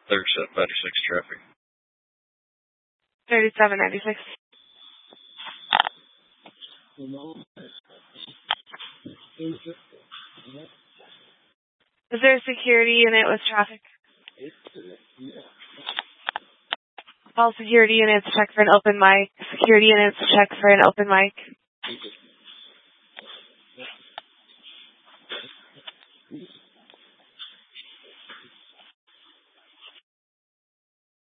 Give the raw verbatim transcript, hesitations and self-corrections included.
thirty-seven ninety-six traffic. thirty-seven ninety-six. Is there a security unit with traffic? All security units check for an open mic. Security units check for an open mic.